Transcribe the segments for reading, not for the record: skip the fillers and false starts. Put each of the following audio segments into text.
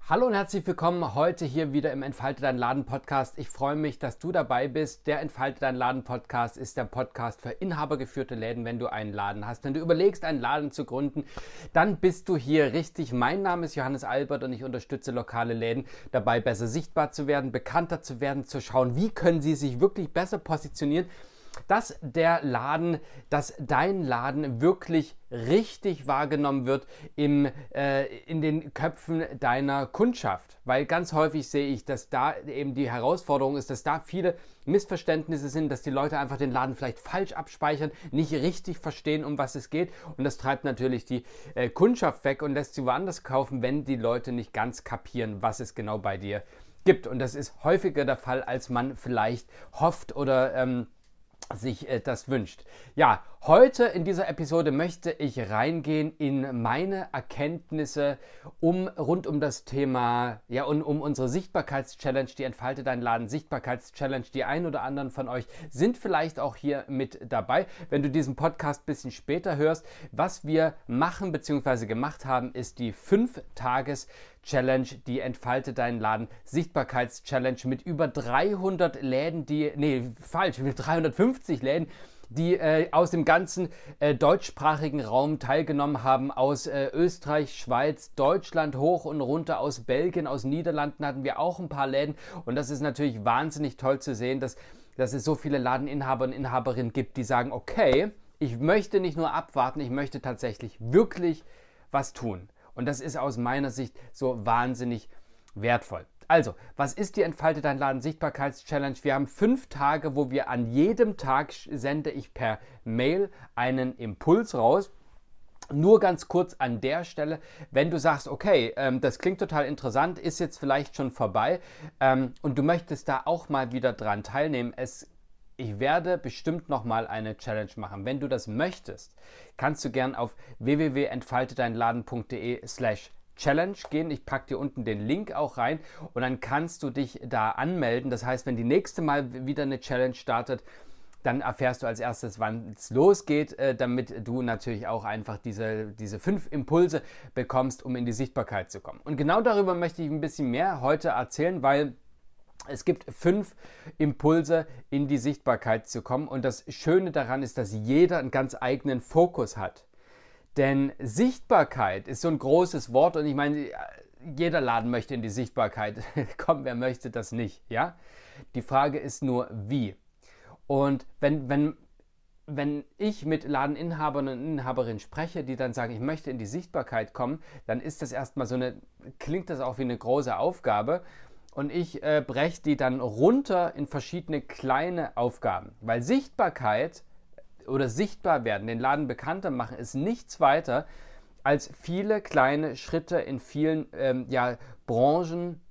Hallo und herzlich willkommen heute hier wieder im Entfalte dein Laden Podcast. Ich freue mich, dass du dabei bist. Der Entfalte dein Laden Podcast ist der Podcast für inhabergeführte Läden, wenn du einen Laden hast. Wenn du überlegst, einen Laden zu gründen, dann bist du hier richtig. Mein Name ist Johannes Albert und ich unterstütze lokale Läden dabei, besser sichtbar zu werden, bekannter zu werden, zu schauen, wie können sie sich wirklich besser positionieren, dass dein Laden wirklich richtig wahrgenommen wird in den Köpfen deiner Kundschaft. Weil ganz häufig sehe ich, dass da eben die Herausforderung ist, dass da viele Missverständnisse sind, dass die Leute einfach den Laden vielleicht falsch abspeichern, nicht richtig verstehen, um was es geht. Und das treibt natürlich die Kundschaft weg und lässt sie woanders kaufen, wenn die Leute nicht ganz kapieren, was es genau bei dir gibt. Und das ist häufiger der Fall, als man vielleicht hofft oder sich das wünscht. Ja, heute in dieser Episode möchte ich reingehen in meine Erkenntnisse rund um das Thema, ja, und um unsere Sichtbarkeitschallenge, die Entfalte deinen Laden Sichtbarkeitschallenge. Die ein oder anderen von euch sind vielleicht auch hier mit dabei. Wenn du diesen Podcast ein bisschen später hörst, was wir machen bzw. gemacht haben, ist die 5-Tages-Challenge, die Entfalte deinen Laden Sichtbarkeitschallenge mit über 300 Läden, mit 350 Läden, die aus dem ganzen deutschsprachigen Raum teilgenommen haben, aus Österreich, Schweiz, Deutschland, hoch und runter, aus Belgien, aus Niederlanden hatten wir auch ein paar Läden und das ist natürlich wahnsinnig toll zu sehen, dass es so viele Ladeninhaber und Inhaberinnen gibt, die sagen, okay, ich möchte nicht nur abwarten, ich möchte tatsächlich wirklich was tun. Und das ist aus meiner Sicht so wahnsinnig wertvoll. Also, was ist die Entfalte dein Laden Sichtbarkeitschallenge? Wir haben 5 Tage, wo wir an jedem Tag sende ich per Mail einen Impuls raus. Nur ganz kurz an der Stelle, wenn du sagst, okay, das klingt total interessant, ist jetzt vielleicht schon vorbei und du möchtest da auch mal wieder dran teilnehmen, ich werde bestimmt nochmal eine Challenge machen. Wenn du das möchtest, kannst du gern auf www.entfaltedeinladen.de/Challenge gehen. Ich packe dir unten den Link auch rein und dann kannst du dich da anmelden. Das heißt, wenn die nächste Mal wieder eine Challenge startet, dann erfährst du als erstes, wann es losgeht, damit du natürlich auch einfach diese 5 Impulse bekommst, um in die Sichtbarkeit zu kommen. Und genau darüber möchte ich ein bisschen mehr heute erzählen, weil es gibt 5 Impulse, in die Sichtbarkeit zu kommen. Und das Schöne daran ist, dass jeder einen ganz eigenen Fokus hat. Denn Sichtbarkeit ist so ein großes Wort und ich meine, jeder Laden möchte in die Sichtbarkeit. Komm, wer möchte das nicht? Ja? Die Frage ist nur, wie. Und wenn ich mit Ladeninhabern und Inhaberinnen spreche, die dann sagen, ich möchte in die Sichtbarkeit kommen, dann ist das erstmal klingt das auch wie eine große Aufgabe. Und ich breche die dann runter in verschiedene kleine Aufgaben. Weil Sichtbarkeit oder sichtbar werden, den Laden bekannter machen, ist nichts weiter als viele kleine Schritte in vielen Branchen,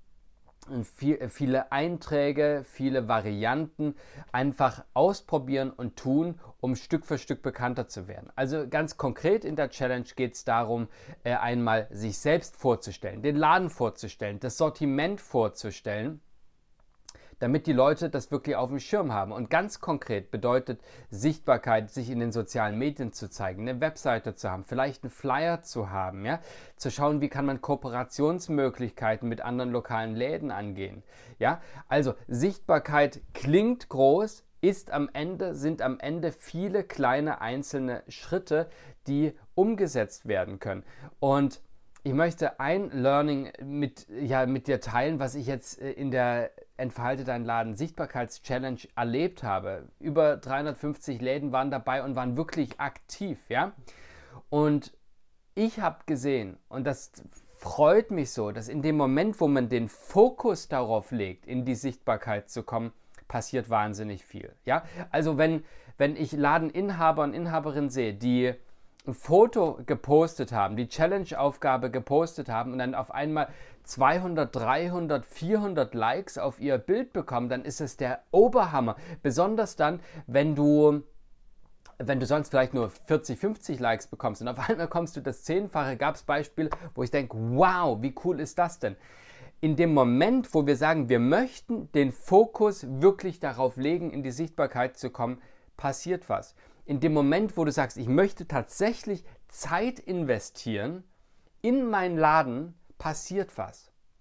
viele Einträge, viele Varianten einfach ausprobieren und tun, um Stück für Stück bekannter zu werden. Also ganz konkret in der Challenge geht es darum, einmal sich selbst vorzustellen, den Laden vorzustellen, das Sortiment vorzustellen, damit die Leute das wirklich auf dem Schirm haben. Und ganz konkret bedeutet Sichtbarkeit, sich in den sozialen Medien zu zeigen, eine Webseite zu haben, vielleicht einen Flyer zu haben, ja? Zu schauen, wie kann man Kooperationsmöglichkeiten mit anderen lokalen Läden angehen. Ja? Also Sichtbarkeit klingt groß, sind am Ende viele kleine einzelne Schritte, die umgesetzt werden können. Und ich möchte ein Learning mit dir teilen, was ich jetzt in der Entfalte deinen Laden Sichtbarkeitschallenge erlebt habe. Über 350 Läden waren dabei und waren wirklich aktiv, ja. Und ich habe gesehen, und das freut mich so, dass in dem Moment, wo man den Fokus darauf legt, in die Sichtbarkeit zu kommen, passiert wahnsinnig viel, ja. Also wenn ich Ladeninhaber und Inhaberinnen sehe, die ein Foto gepostet haben, die Challenge-Aufgabe gepostet haben und dann auf einmal 200, 300, 400 Likes auf ihr Bild bekommen, dann ist es der Oberhammer. Besonders dann, wenn du sonst vielleicht nur 40, 50 Likes bekommst und auf einmal kommst du das 10-fache, gab es Beispiele, wo ich denke, wow, wie cool ist das denn? In dem Moment, wo wir sagen, wir möchten den Fokus wirklich darauf legen, in die Sichtbarkeit zu kommen, passiert was. In dem Moment, wo du sagst, ich möchte tatsächlich Zeit investieren in meinen Laden, passiert was.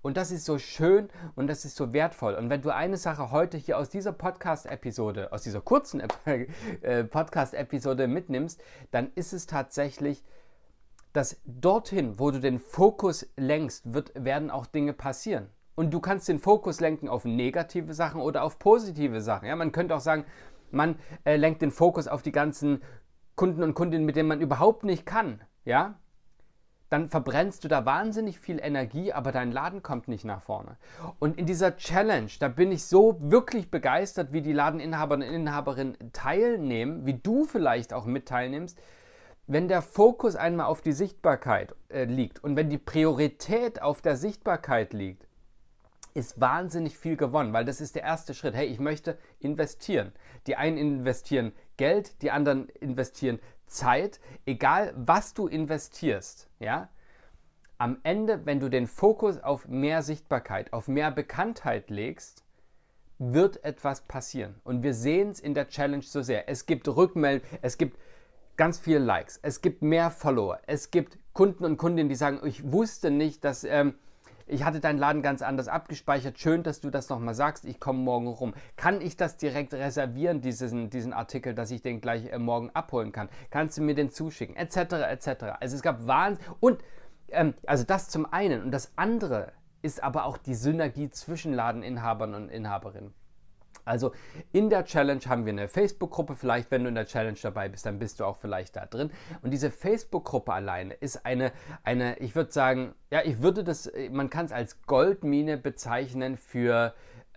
Und das ist so schön und das ist so wertvoll. Und wenn du eine Sache heute hier aus dieser Podcast-Episode, aus dieser kurzen Podcast-Episode mitnimmst, dann ist es tatsächlich, dass dorthin, wo du den Fokus lenkst, werden auch Dinge passieren. Und du kannst den Fokus lenken auf negative Sachen oder auf positive Sachen. Ja, man könnte auch sagen, man lenkt den Fokus auf die ganzen Kunden und Kundinnen, mit denen man überhaupt nicht kann. Ja? Dann verbrennst du da wahnsinnig viel Energie, aber dein Laden kommt nicht nach vorne. Und in dieser Challenge, da bin ich so wirklich begeistert, wie die Ladeninhaber und Inhaberinnen teilnehmen, wie du vielleicht auch mit teilnimmst, wenn der Fokus einmal auf die Sichtbarkeit liegt und wenn die Priorität auf der Sichtbarkeit liegt, ist wahnsinnig viel gewonnen, weil das ist der erste Schritt. Hey, ich möchte investieren. Die einen investieren Geld, die anderen investieren Zeit. Egal, was du investierst, ja, am Ende, wenn du den Fokus auf mehr Sichtbarkeit, auf mehr Bekanntheit legst, wird etwas passieren. Und wir sehen es in der Challenge so sehr. Es gibt Rückmeldungen, es gibt ganz viele Likes, es gibt mehr Follower, es gibt Kunden und Kundinnen, die sagen, ich wusste nicht, dass ich hatte deinen Laden ganz anders abgespeichert. Schön, dass du das nochmal sagst. Ich komme morgen rum. Kann ich das direkt reservieren, diesen Artikel, dass ich den gleich morgen abholen kann? Kannst du mir den zuschicken? Etc. etc. Also es gab Wahnsinn. Und also das zum einen. Und das andere ist aber auch die Synergie zwischen Ladeninhabern und Inhaberinnen. Also in der Challenge haben wir eine Facebook-Gruppe, vielleicht wenn du in der Challenge dabei bist, dann bist du auch vielleicht da drin. Und diese Facebook-Gruppe alleine ist eine, ich würde sagen, ja, man kann es als Goldmine bezeichnen für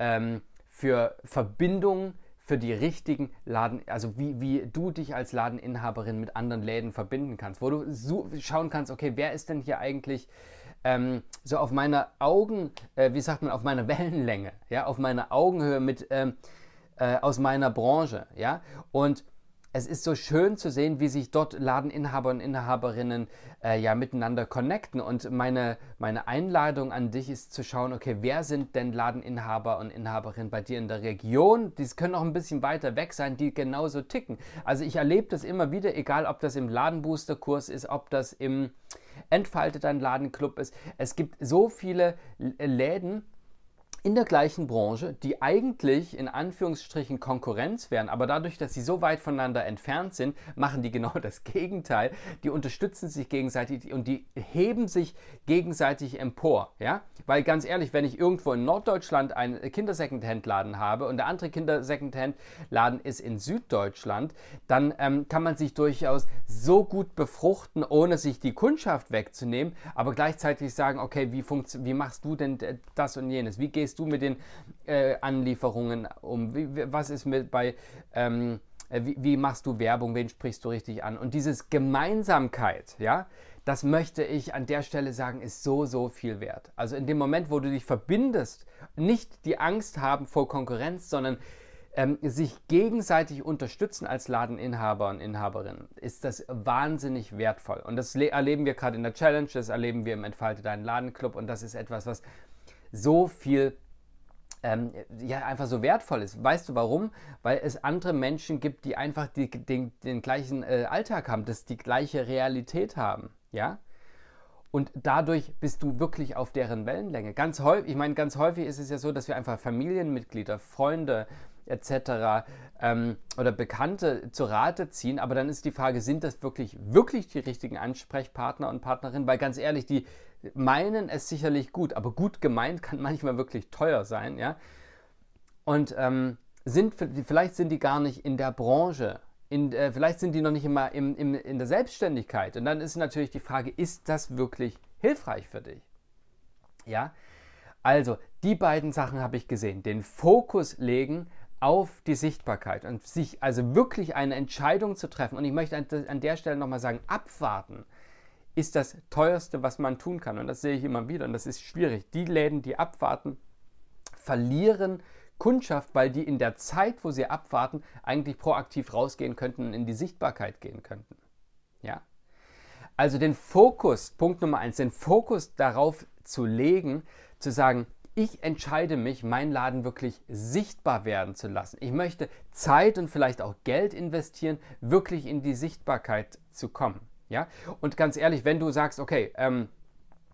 Verbindungen, für die richtigen Laden, also wie du dich als Ladeninhaberin mit anderen Läden verbinden kannst, wo du schauen kannst, okay, wer ist denn hier eigentlich so auf meiner auf meiner Wellenlänge, ja, auf meiner Augenhöhe aus meiner Branche, ja, und es ist so schön zu sehen, wie sich dort Ladeninhaber und Inhaberinnen miteinander connecten. Und meine Einladung an dich ist zu schauen, okay, wer sind denn Ladeninhaber und Inhaberinnen bei dir in der Region? Die können auch ein bisschen weiter weg sein, die genauso ticken. Also ich erlebe das immer wieder, egal ob das im Ladenbooster-Kurs ist, ob das im Entfalte dein Ladenclub ist. Es gibt so viele Läden in der gleichen Branche, die eigentlich in Anführungsstrichen Konkurrenz wären, aber dadurch, dass sie so weit voneinander entfernt sind, machen die genau das Gegenteil. Die unterstützen sich gegenseitig und die heben sich gegenseitig empor. Ja? Weil ganz ehrlich, wenn ich irgendwo in Norddeutschland einen Kinder-Secondhand-Laden habe und der andere Kinder-Secondhand-Laden ist in Süddeutschland, dann kann man sich durchaus so gut befruchten, ohne sich die Kundschaft wegzunehmen, aber gleichzeitig sagen, okay, wie machst du denn das und jenes? Wie gehst du mit den Anlieferungen um? Was ist wie machst du Werbung? Wen sprichst du richtig an? Und dieses Gemeinsamkeit, ja, das möchte ich an der Stelle sagen, ist so, so viel wert. Also in dem Moment, wo du dich verbindest, nicht die Angst haben vor Konkurrenz, sondern sich gegenseitig unterstützen als Ladeninhaber und Inhaberinnen, ist das wahnsinnig wertvoll. Und das erleben wir gerade in der Challenge, das erleben wir im Entfalte deinen Ladenclub und das ist etwas, was so viel einfach so wertvoll ist. Weißt du warum? Weil es andere Menschen gibt, die einfach den gleichen Alltag haben, die gleiche Realität haben. Ja? Und dadurch bist du wirklich auf deren Wellenlänge. Ganz häufig ist es ja so, dass wir einfach Familienmitglieder, Freunde etc. Oder Bekannte zu Rate ziehen, aber dann ist die Frage, sind das wirklich die richtigen Ansprechpartner und Partnerinnen? Weil ganz ehrlich, die meinen es sicherlich gut, aber gut gemeint kann manchmal wirklich teuer sein, ja. Und vielleicht sind die gar nicht in der Branche, vielleicht sind die noch nicht immer in der Selbstständigkeit. Und dann ist natürlich die Frage, ist das wirklich hilfreich für dich? Ja, also die beiden Sachen habe ich gesehen. Den Fokus legen auf die Sichtbarkeit und sich also wirklich eine Entscheidung zu treffen. Und ich möchte an der Stelle nochmal sagen, abwarten ist das Teuerste, was man tun kann. Und das sehe ich immer wieder und das ist schwierig. Die Läden, die abwarten, verlieren Kundschaft, weil die in der Zeit, wo sie abwarten, eigentlich proaktiv rausgehen könnten und in die Sichtbarkeit gehen könnten. Ja? Also den Fokus, Punkt Nummer 1, den Fokus darauf zu legen, zu sagen, ich entscheide mich, meinen Laden wirklich sichtbar werden zu lassen. Ich möchte Zeit und vielleicht auch Geld investieren, wirklich in die Sichtbarkeit zu kommen. Ja? Und ganz ehrlich, wenn du sagst, okay,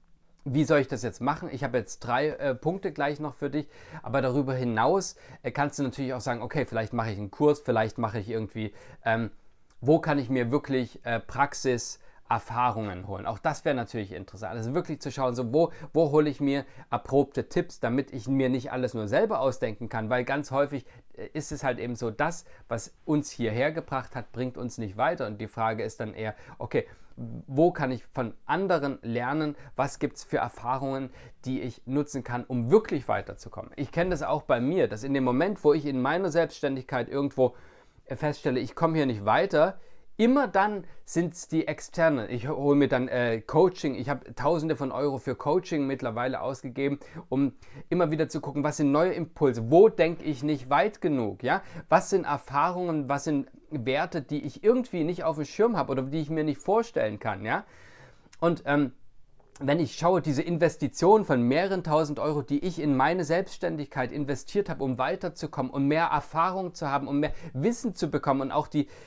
Wie soll ich das jetzt machen? Ich habe jetzt 3 Punkte gleich noch für dich, aber darüber hinaus kannst du natürlich auch sagen, okay, vielleicht mache ich einen Kurs, vielleicht mache ich irgendwie, wo kann ich mir wirklich Praxiserfahrungen holen? Auch das wäre natürlich interessant. Also wirklich zu schauen, so wo hole ich mir erprobte Tipps, damit ich mir nicht alles nur selber ausdenken kann, weil ganz häufig ist es halt eben so, das, was uns hierher gebracht hat, bringt uns nicht weiter. Und die Frage ist dann eher, okay, wo kann ich von anderen lernen? Was gibt es für Erfahrungen, die ich nutzen kann, um wirklich weiterzukommen? Ich kenne das auch bei mir, dass in dem Moment, wo ich in meiner Selbstständigkeit irgendwo feststelle, ich komme hier nicht weiter, immer dann sind es die Externen. Ich hole mir dann Coaching. Ich habe Tausende von Euro für Coaching mittlerweile ausgegeben, um immer wieder zu gucken, was sind neue Impulse, wo denke ich nicht weit genug, ja? Was sind Erfahrungen, was sind Werte, die ich irgendwie nicht auf dem Schirm habe oder die ich mir nicht vorstellen kann, ja? Und wenn ich schaue, diese Investition von mehreren tausend Euro, die ich in meine Selbstständigkeit investiert habe, um weiterzukommen, um mehr Erfahrung zu haben, um mehr Wissen zu bekommen und auch die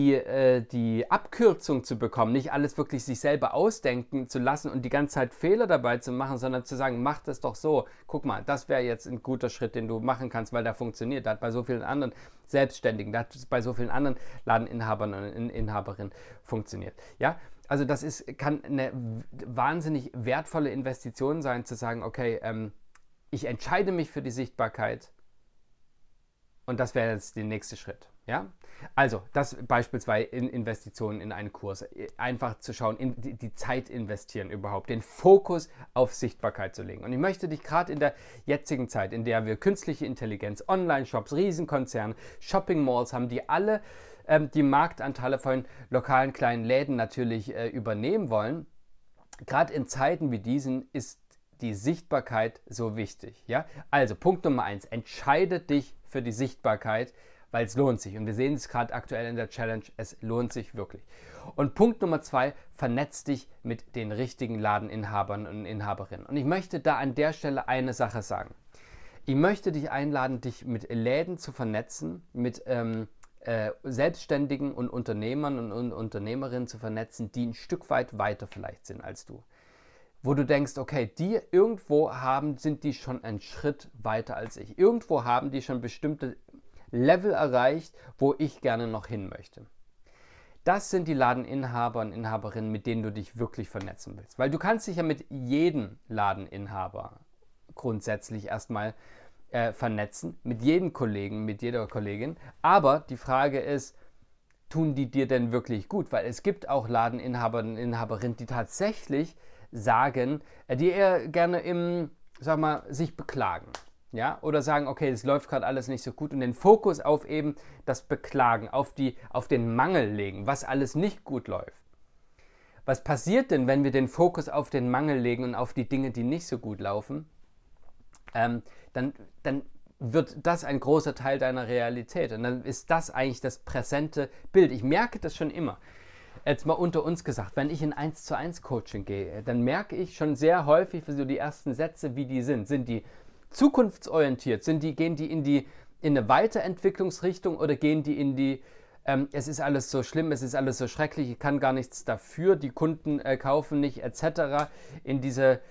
Abkürzung zu bekommen, nicht alles wirklich sich selber ausdenken zu lassen und die ganze Zeit Fehler dabei zu machen, sondern zu sagen, mach das doch so. Guck mal, das wäre jetzt ein guter Schritt, den du machen kannst, weil der funktioniert. Der hat bei so vielen anderen Selbstständigen, der hat bei so vielen anderen Ladeninhabern und Inhaberinnen funktioniert. Ja, also kann eine wahnsinnig wertvolle Investition sein, zu sagen, okay, ich entscheide mich für die Sichtbarkeit und das wäre jetzt der nächste Schritt. Ja? Also, das beispielsweise in Investitionen in einen Kurs. Einfach zu schauen, die Zeit investieren überhaupt, den Fokus auf Sichtbarkeit zu legen. Und ich möchte dich gerade in der jetzigen Zeit, in der wir künstliche Intelligenz, Online-Shops, Riesenkonzerne, Shopping-Malls haben, die alle die Marktanteile von lokalen kleinen Läden natürlich übernehmen wollen, gerade in Zeiten wie diesen ist die Sichtbarkeit so wichtig. Ja? Also Punkt Nummer 1, entscheide dich für die Sichtbarkeit, weil es lohnt sich. Und wir sehen es gerade aktuell in der Challenge, es lohnt sich wirklich. Und Punkt Nummer 2, vernetz dich mit den richtigen Ladeninhabern und Inhaberinnen. Und ich möchte da an der Stelle eine Sache sagen. Ich möchte dich einladen, dich mit Läden zu vernetzen, mit Selbstständigen und Unternehmern und Unternehmerinnen zu vernetzen, die ein Stück weit weiter vielleicht sind als du. Wo du denkst, okay, die irgendwo sind die schon einen Schritt weiter als ich. Irgendwo haben die schon bestimmte Level erreicht, wo ich gerne noch hin möchte. Das sind die Ladeninhaber und Inhaberinnen, mit denen du dich wirklich vernetzen willst. Weil du kannst dich ja mit jedem Ladeninhaber grundsätzlich erstmal vernetzen, mit jedem Kollegen, mit jeder Kollegin. Aber die Frage ist, tun die dir denn wirklich gut? Weil es gibt auch Ladeninhaber und Inhaberinnen, die tatsächlich sagen, die eher gerne sich beklagen. Ja? Oder sagen, okay, es läuft gerade alles nicht so gut und den Fokus auf eben das Beklagen, auf den Mangel legen, was alles nicht gut läuft. Was passiert denn, wenn wir den Fokus auf den Mangel legen und auf die Dinge, die nicht so gut laufen? Dann wird das ein großer Teil deiner Realität. Und dann ist das eigentlich das präsente Bild. Ich merke das schon immer. Jetzt mal unter uns gesagt, wenn ich in 1:1 Coaching gehe, dann merke ich schon sehr häufig für so die ersten Sätze, wie die sind. Sind die zukunftsorientiert? Gehen die in eine Weiterentwicklungsrichtung oder gehen die in die es ist alles so schlimm, es ist alles so schrecklich, ich kann gar nichts dafür, die Kunden kaufen nicht, etc. In diese,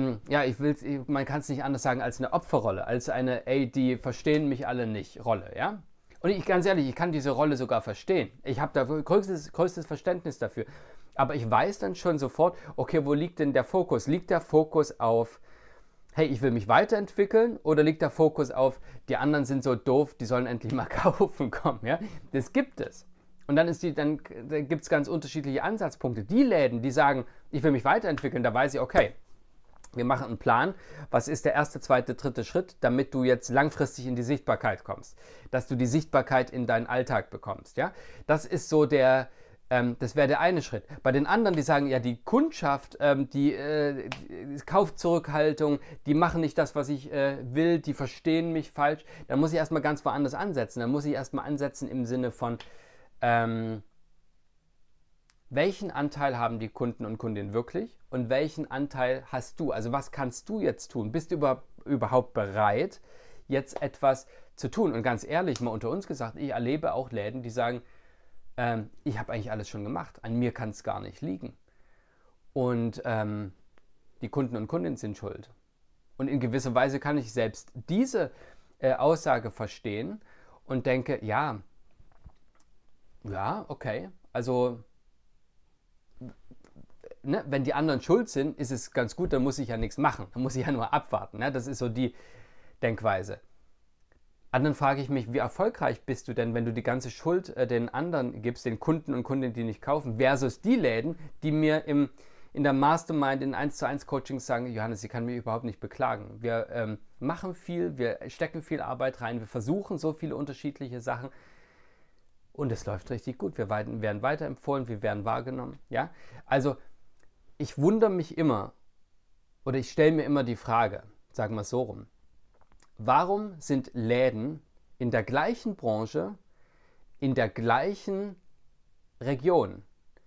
man kann es nicht anders sagen, als eine Opferrolle, als eine, die verstehen mich alle nicht, Rolle, ja? Und ganz ehrlich, ich kann diese Rolle sogar verstehen. Ich habe da größtes Verständnis dafür. Aber ich weiß dann schon sofort, okay, wo liegt denn der Fokus? Liegt der Fokus auf, hey, ich will mich weiterentwickeln, oder liegt der Fokus auf, die anderen sind so doof, die sollen endlich mal kaufen kommen, ja? Das gibt es. Und dann gibt es ganz unterschiedliche Ansatzpunkte. Die Läden, die sagen, ich will mich weiterentwickeln, da weiß ich, okay, wir machen einen Plan, was ist der erste, zweite, dritte Schritt, damit du jetzt langfristig in die Sichtbarkeit kommst, dass du die Sichtbarkeit in deinen Alltag bekommst, ja? Das ist so das wäre der eine Schritt. Bei den anderen, die sagen, ja, die Kundschaft, die Kaufzurückhaltung, die machen nicht das, was ich will, die verstehen mich falsch, dann muss ich erstmal ganz woanders ansetzen. Dann muss ich erstmal ansetzen im Sinne von, welchen Anteil haben die Kunden und Kundinnen wirklich und welchen Anteil hast du? Also was kannst du jetzt tun? Bist du überhaupt bereit, jetzt etwas zu tun? Und ganz ehrlich, mal unter uns gesagt, ich erlebe auch Läden, die sagen, ich habe eigentlich alles schon gemacht, an mir kann es gar nicht liegen. Und die Kunden und Kundinnen sind schuld. Und in gewisser Weise kann ich selbst diese Aussage verstehen und denke, ja, okay, also ne, wenn die anderen schuld sind, ist es ganz gut, dann muss ich ja nichts machen, dann muss ich ja nur abwarten. Ne? Das ist so die Denkweise. Dann frage ich mich, wie erfolgreich bist du denn, wenn du die ganze Schuld den anderen gibst, den Kunden und Kundinnen, die nicht kaufen, versus die Läden, die mir in der Mastermind, in 1:1 Coachings sagen, Johannes, ich kann mich überhaupt nicht beklagen. Wir machen viel, wir stecken viel Arbeit rein, wir versuchen so viele unterschiedliche Sachen und es läuft richtig gut. Wir werden weiterempfohlen, wir werden wahrgenommen. Ja? Also ich wundere mich immer oder ich stelle mir immer die Frage, sagen wir es so rum, warum sind Läden in der gleichen Branche, in der gleichen Region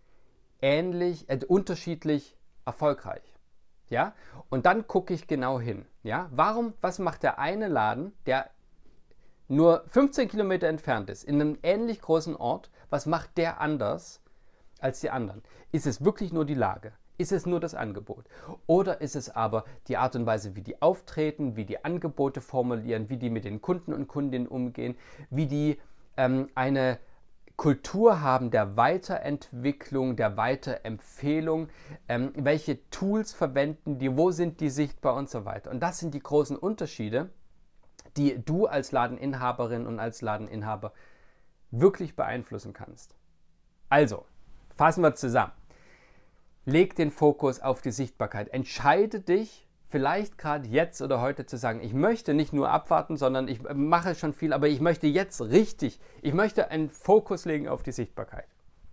unterschiedlich erfolgreich? Ja? Und dann gucke ich genau hin. Ja? Was macht der eine Laden, der nur 15 Kilometer entfernt ist, in einem ähnlich großen Ort, was macht der anders als die anderen? Ist es wirklich nur die Lage? Ist es nur das Angebot? Oder ist es aber die Art und Weise, wie die auftreten, wie die Angebote formulieren, wie die mit den Kunden und Kundinnen umgehen, wie die eine Kultur haben der Weiterentwicklung, der Weiterempfehlung, welche Tools verwenden die, wo sind die sichtbar und so weiter. Und das sind die großen Unterschiede, die du als Ladeninhaberin und als Ladeninhaber wirklich beeinflussen kannst. Also, fassen wir zusammen. Leg den Fokus auf die Sichtbarkeit. Entscheide dich, vielleicht gerade jetzt oder heute zu sagen, ich möchte nicht nur abwarten, sondern ich mache schon viel, aber ich möchte jetzt ich möchte einen Fokus legen auf die Sichtbarkeit.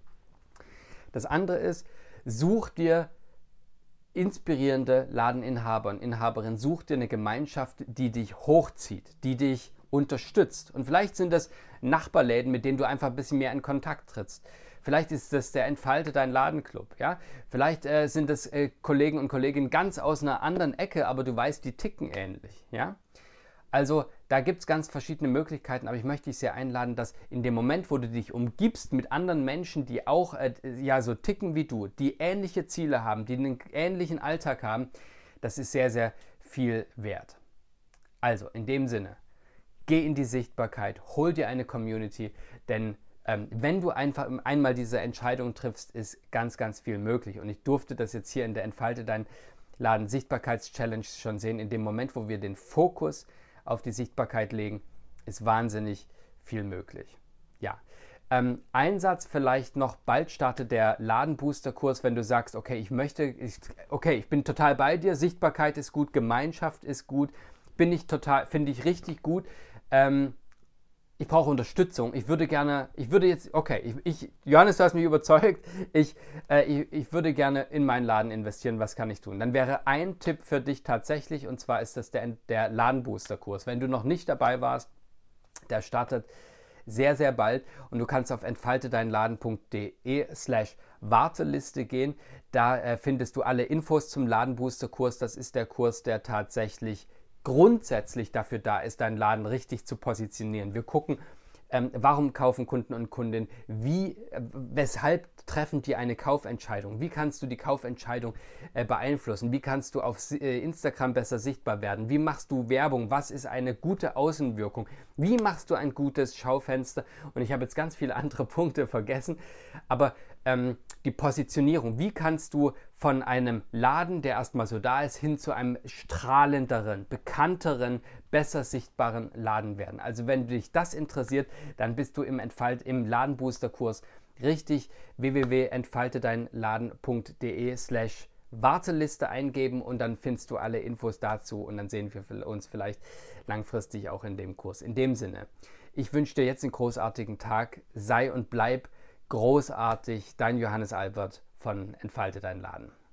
Das andere ist, such dir inspirierende Ladeninhaber und Inhaberinnen, such dir eine Gemeinschaft, die dich hochzieht, die dich unterstützt. Und vielleicht sind das Nachbarläden, mit denen du einfach ein bisschen mehr in Kontakt trittst. Vielleicht ist das der Entfalte dein Ladenclub. Ja? Vielleicht sind das Kollegen und Kolleginnen ganz aus einer anderen Ecke, aber du weißt, die ticken ähnlich. Ja? Also da gibt es ganz verschiedene Möglichkeiten, aber ich möchte dich sehr einladen, dass in dem Moment, wo du dich umgibst mit anderen Menschen, die auch so ticken wie du, die ähnliche Ziele haben, die einen ähnlichen Alltag haben, das ist sehr, sehr viel wert. Also in dem Sinne, geh in die Sichtbarkeit, hol dir eine Community, denn wenn du einfach einmal diese Entscheidung triffst, ist ganz, ganz viel möglich. Und ich durfte das jetzt hier in der Entfalte dein Laden Sichtbarkeits-Challenge schon sehen. In dem Moment, wo wir den Fokus auf die Sichtbarkeit legen, ist wahnsinnig viel möglich. Ja. Ein Satz vielleicht noch, bald startet der Ladenbooster-Kurs, wenn du sagst, okay, ich bin total bei dir, Sichtbarkeit ist gut, Gemeinschaft ist gut, finde ich richtig gut. Ich brauche Unterstützung. Johannes, du hast mich überzeugt. Ich würde gerne in meinen Laden investieren. Was kann ich tun? Dann wäre ein Tipp für dich tatsächlich, und zwar ist das der Ladenbooster-Kurs. Wenn du noch nicht dabei warst, der startet sehr, sehr bald und du kannst auf entfaltedeinladen.de/Warteliste gehen. Da findest du alle Infos zum Ladenbooster-Kurs. Das ist der Kurs, der tatsächlich grundsätzlich dafür da ist, deinen Laden richtig zu positionieren. Wir gucken, warum kaufen Kunden und Kundinnen, weshalb treffen die eine Kaufentscheidung, wie kannst du die Kaufentscheidung beeinflussen, wie kannst du auf Instagram besser sichtbar werden, wie machst du Werbung, was ist eine gute Außenwirkung, wie machst du ein gutes Schaufenster, und ich habe jetzt ganz viele andere Punkte vergessen, aber die Positionierung, wie kannst du von einem Laden, der erstmal so da ist, hin zu einem strahlenderen, bekannteren, besser sichtbaren Laden werden. Also wenn dich das interessiert, dann bist du im Ladenbooster-Kurs richtig. www.entfaltedeinladen.de/Warteliste eingeben und dann findest du alle Infos dazu und dann sehen wir uns vielleicht langfristig auch in dem Kurs. In dem Sinne, ich wünsche dir jetzt einen großartigen Tag. Sei und bleib großartig, dein Johannes Albert von Entfalte dein Laden.